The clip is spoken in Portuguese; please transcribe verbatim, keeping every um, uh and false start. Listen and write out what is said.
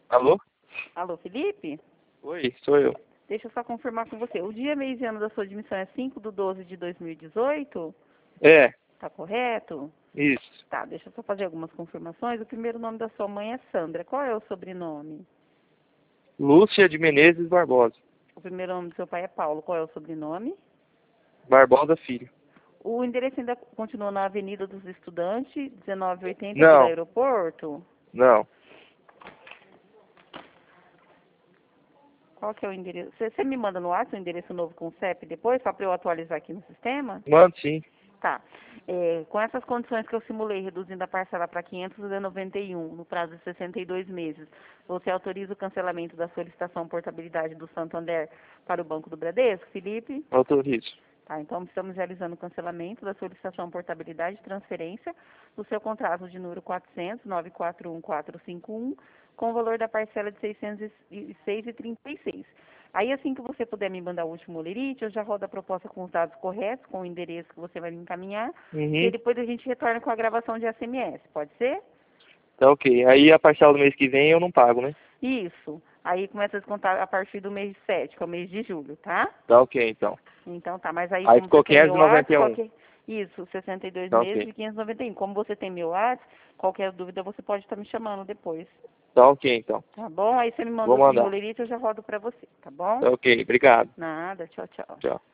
Alô? Alô, Felipe? Oi, sou eu. Deixa eu só confirmar com você. O dia, mês e ano da sua admissão é cinco de doze de dois mil e dezoito? É, Tá correto? isso. Tá, deixa eu só fazer algumas confirmações. O primeiro nome da sua mãe é Sandra. Qual é o sobrenome? Lúcia de Menezes Barbosa. O primeiro nome do seu pai é Paulo. Qual é o sobrenome? Barbosa Filho. O endereço ainda continua na Avenida dos Estudantes, dezenove oitenta, Vila Não, Aeroporto? não. Qual que é o endereço? Você, você me manda no WhatsApp o endereço novo com o C E P depois, só para eu atualizar aqui no sistema? Mano, sim. Tá. É, com essas condições que eu simulei, reduzindo a parcela para quinhentos e noventa e um no prazo de sessenta e dois meses, você autoriza o cancelamento da solicitação portabilidade do Santander para o Banco do Bradesco, Felipe? Autorizo. Tá, então estamos realizando o cancelamento da solicitação portabilidade de transferência do seu contrato de número quatrocentos, nove quatro um quatro cinco um, com o valor da parcela de seiscentos e seis reais e trinta e seis centavos. Aí, assim que você puder me mandar o último lerite, eu já rodo a proposta com os dados corretos, com o endereço que você vai me encaminhar, e Uhum. depois a gente retorna com a gravação de S M S, pode ser? Tá ok. Aí a parcela do mês que vem eu não pago, né? Isso. Aí começa a descontar a partir do mês sete, que é o mês de julho, tá? Tá ok, então. Então tá, mas aí Aí como você ficou tem quinhentos meu e noventa WhatsApp, e um. qualquer... Isso, sessenta e dois Tá meses ok. e quinhentos e noventa e um. Como você tem meu WhatsApp, qualquer dúvida você pode estar me chamando depois. Tá ok, então. Tá bom? Aí você me manda Vou o último mandar. lerite, eu já rodo pra você, tá bom? Tá ok, obrigado. Nada, tchau, tchau. Tchau.